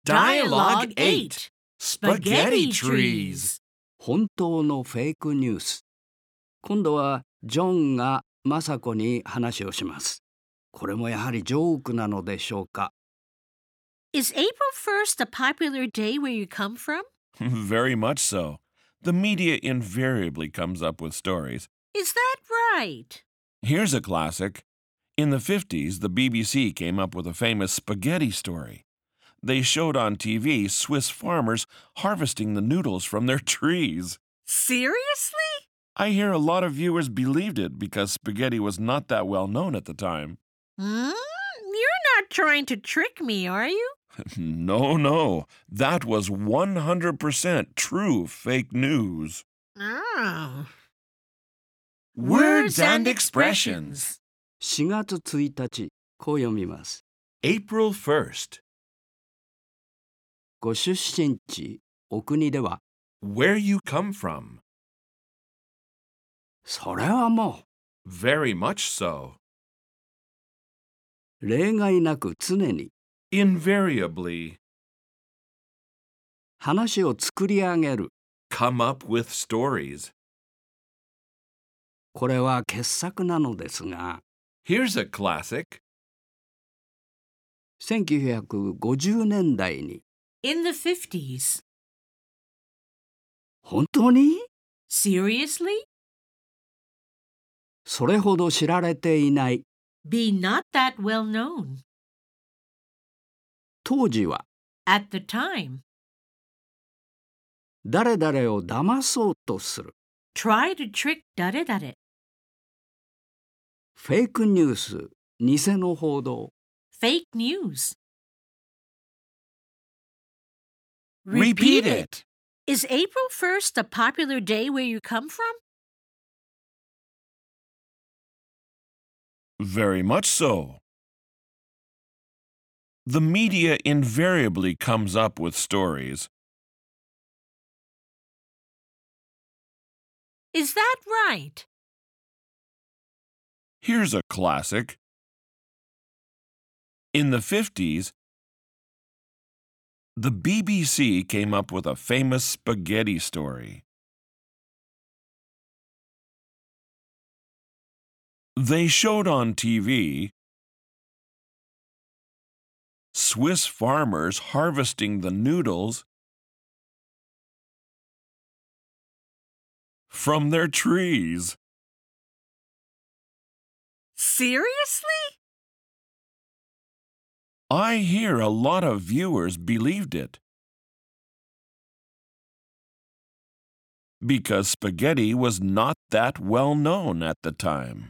Dialogue 8 Spaghetti Trees 本当のフェイクニュース。今度はジョンがマサコに話をします。これもやはりジョークなのでしょうか。 Is April 1st a popular day where you come from? Very much so. The media invariably comes up with stories. Is that right? Here's a classic. In the 50s, the BBC came up with a famous spaghetti story. They showed on TV Swiss farmers harvesting the noodles from their trees. Seriously? I hear a lot of viewers believed it because spaghetti was not that well known at the time. You're not trying to trick me, are you? No. That was 100% true fake news. Oh. Words and expressions. 4月1日、こう読みます。 April 1st. ご出身地、お国では、 Where you come from. それはも Very much so. う、例外なく常に、 Invariably. 話を作り上げる。 Come up with stories. これは傑作なのですが、 Here's a classic. 1950年代に、 In the 50s. 本当に Seriously? それほど知られていない。 Be not that well known. 当時は、 At the time. 誰々を騙そうとする。 Try to trick dare. フェイクニュース、偽の報道。 Fake news. Repeat it. Is April 1st a popular day where you come from? Very much so. The media invariably comes up with stories. Is that right? Here's a classic. In the 50s, the BBC came up with a famous spaghetti story. They showed on TV Swiss farmers harvesting the noodles from their trees. Seriously? I hear a lot of viewers believed it. Because spaghetti was not that well known at the time.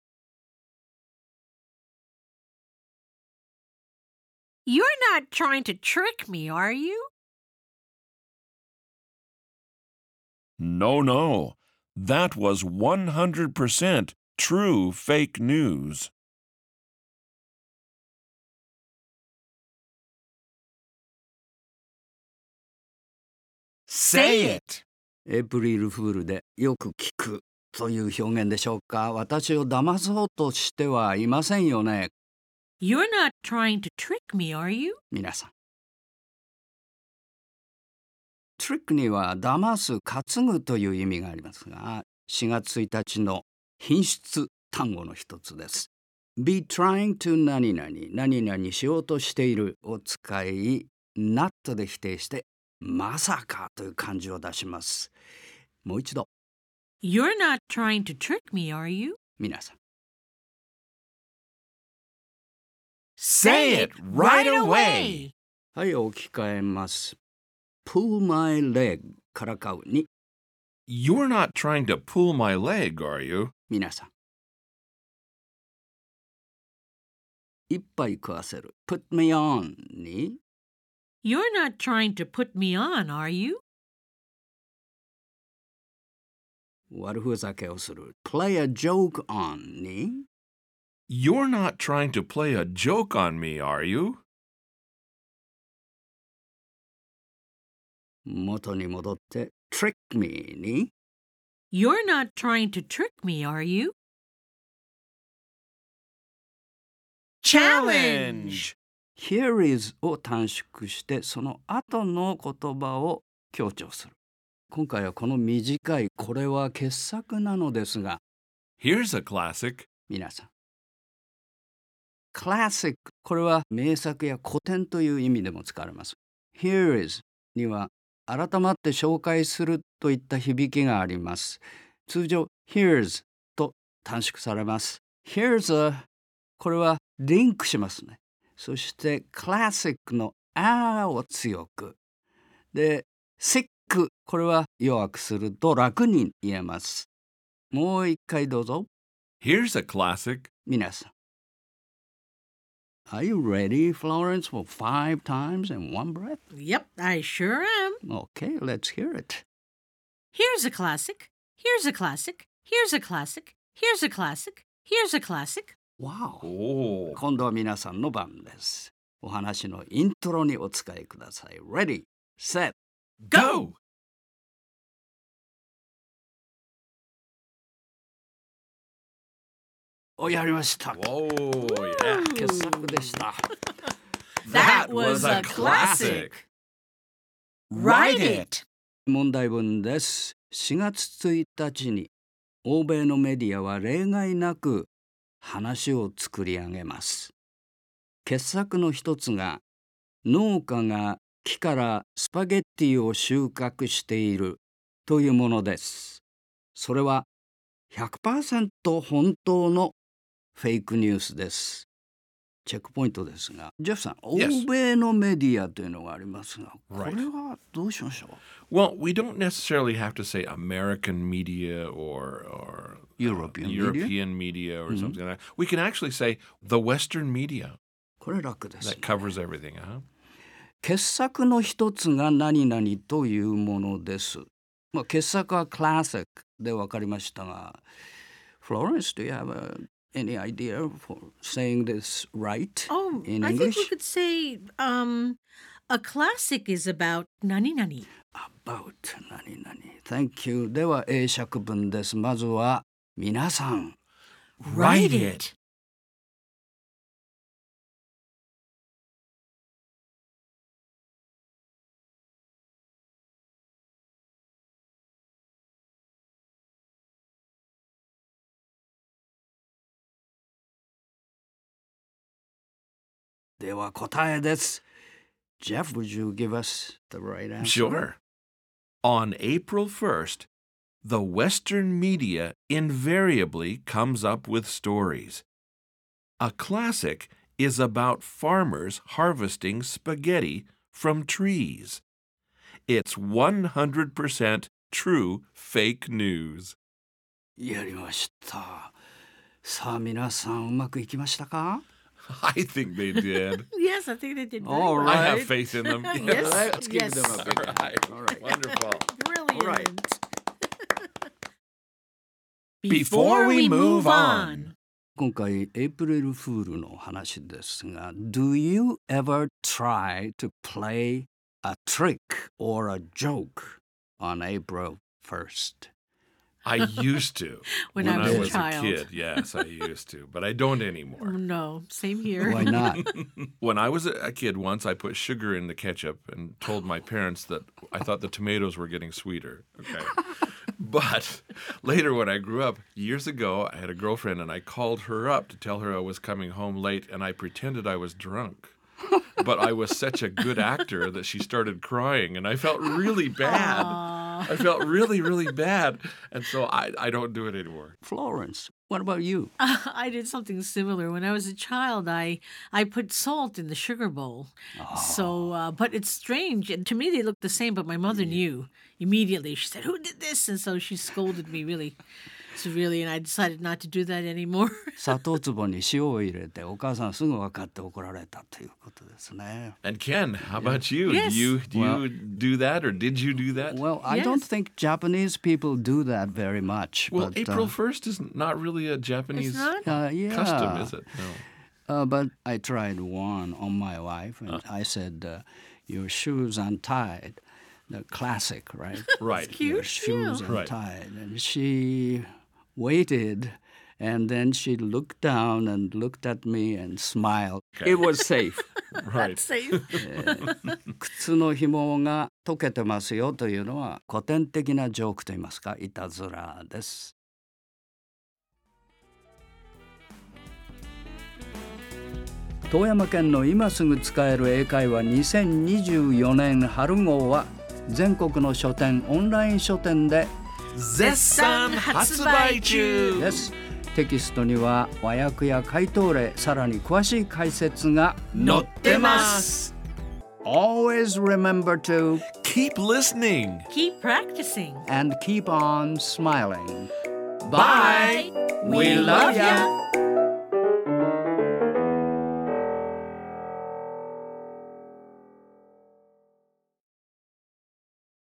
You're not trying to trick me, are you? No. That was 100% true fake news. Say it. エイプリルフールでよく聞くという表現でしょうか。私を騙そうとしてはいませんよね。 You're not trying to trick me, are you? 皆さん。トリックには騙す、担ぐという意味がありますが、4月1日の品質単語の一つです。be trying to 何々、何々しようとしているを使い、not で否定して、まさかという感じを出します。もう一度。 You're not trying to trick me, are you? 皆さん。 Say it right away. はい、置き換えます。pull my leg からかうに、 You're not trying to pull my leg, are you? 皆さん。一杯食わせる。put me on に、 You're not trying to put me on, are you? 悪ふざけをする。play a joke on に、 You're not trying to play a joke on me, are you? 元に戻って trick me に、 You're not trying to trick me, are you? Challenge. here is を短縮してその後の言葉を強調する。今回はこの短いこれは傑作なのですが、 Here's a classic. 皆さん。classic これは名作や古典という意味でも使われます。Here is には改まって紹介するといった響きがあります。通常 Here's と短縮されます。Here's a これはリンクしますね。そしてクラシックのあを強く。で、sick これは弱くすると楽に言えます。もう一回どうぞ。 Here's a classic. 皆さん。Are you ready, Florence, for 5 times in one breath? Yep, I sure am. Okay, let's hear it. Here's a classic. Here's a classic. Here's a classic. Here's a classic. Here's a classic. Wow. おー。 今度は皆さんの番です。お話のイントロにお使いください。Ready, set, Go! お、やりました。 Whoa, yeah. 傑作でした。 That was a classic. Write it. 問題文です。4月1日に欧米のメディアは例外なく話を作り上げます。傑作の一つが農家が木からスパゲッティを収穫しているというものです。それは 100% 本当のフェイクニュースです。チェックポイントですが、ジェフさん、欧 Yes. 米のメディアというのがありますが、こ Right. れはどうしましょう？ Well, we don't necessarily have to say American media or European media? European media or something like that. We can actually say the Western media これ楽ですね。 that covers everything, huh? 傑作の一つが何々というものです。まあ、傑作はクラシックで分かりましたが、Florence, do you have any idea for saying this right Oh, in I think English? we could say a classic is about nani nani. About 何々。Thank you. では英釈文です。まずは皆さん。 Write it. では答えです。Jeff, would you give us the right answer? Sure. On April 1st, the Western media invariably comes up with stories. A classic is about farmers harvesting spaghetti from trees. It's 100% true fake news. やりました。さあ皆さんうまくいきましたか？ I think they did. Yes, I think they did very All well. I have Right. faith in them. Yes. Let's give Yes. them a big All right. All right. Wonderful. Brilliant. right. Before we move on. 今回エイプリルフールの話ですが Do you ever try to play a trick or a joke on April 1st? I used to. When I was a was child. a kid, yes, I used to. But I don't anymore. No, same here. Why not? When I was a kid once, I put sugar in the ketchup and told my parents that I thought the tomatoes were getting sweeter. Okay. But later when I grew up, years ago, I had a girlfriend and I called her up to tell her I was coming home late and I pretended I was drunk. But I was such a good actor that she started crying and I felt really bad. I felt really, really bad. And so I don't do it anymore. Florence, what about you? I did something similar. When I was a child, I put salt in the sugar bowl. So, but it's strange. And to me, they look the same, but my mother knew immediately. She said, "Who did this?" And so she scolded me really severely, and I decided not to do that anymore. 砂糖壺に塩を入れてお母さんすぐ分かって怒られたということですね。 And Ken, how about you? Yes. Do you do that or did you do that? Well, I don't Yes. think Japanese people do that very much. Well, but, April 1st is not really a Japanese It's not? yeah. custom, is it? No. But I tried one on my wife, and I said, "Your shoes untied." The classic, right? Right. Cute. Your shoes Yeah. Right. untied, and she waited And then she looked down and looked at me and smiled. It was safe. Right. That's safe. 靴の紐が溶けてますよというのは古典的なジョークといいますか、いたずらです。富山県の今すぐ使える英会話2024年春号は全国の書店、オンライン書店で絶賛発売中です。テキストには和訳や回答例、さらに詳しい解説が載ってます。 Always remember to Keep listening. Keep practicing. and keep on smiling. Bye. We love ya.